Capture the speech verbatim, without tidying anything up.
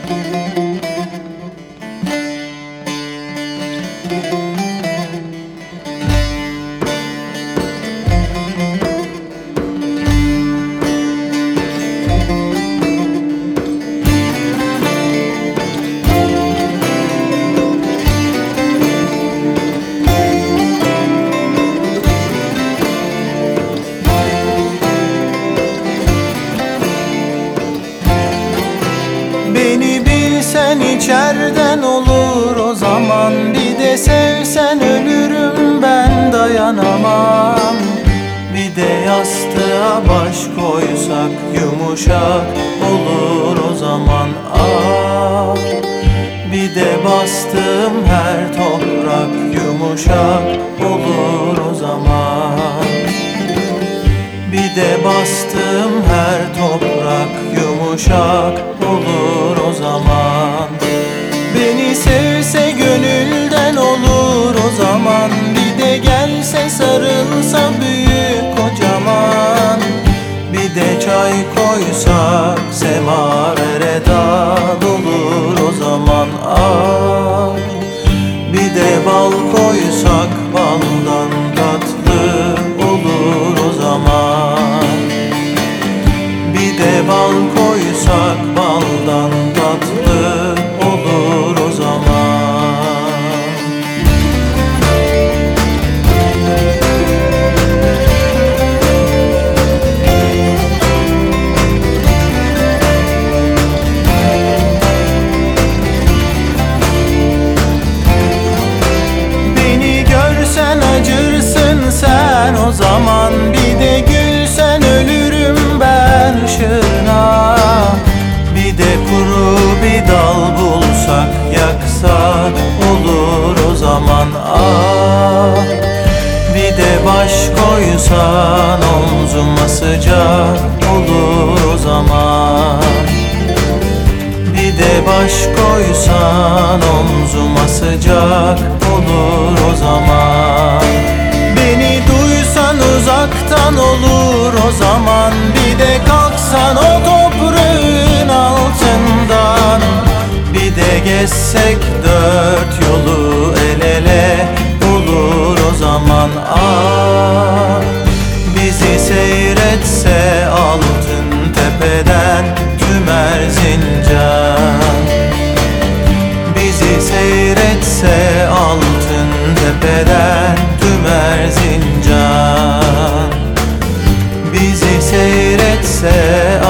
Beni bilsen içerden olur o zaman, bir de sevsen ölürüm ben, dayanamam. Bir de yastığa baş koysak yumuşak olur o zaman. Ah, bir de bastığım her toprak yumuşak olur o zaman. Bir de bastığım her toprak yumuşak olur o zaman. Beni sevse gönülden olur o zaman, bir de gelse sarılsa büyük kocaman. Bir de çay koysak semavere dal olur o zaman. Ah, bir de bal koysak baldan tatlı olur o zaman. Bir de bal koysak baldan tatlı olur o zaman. Beni görsen acırsın sen o zaman, bir de gülsen ölürüm ben ışığına. Bir de kuru bir dal bulsak yaksak olur o zaman. Ah, bir de baş koysan omzuma sıcak olur o zaman. Bir de baş koysan omzuma sıcak olur o zaman. Beni duysan uzaktan olur o zaman, bir de kalksan o toprağın altından. Bir de gezsek dört yolu el ele olur o zaman. Ah, bizi seyretse altın tepeden tüm Erzincan. Bizi seyretse altın tepeden tüm Erzincan. Bizi seyretse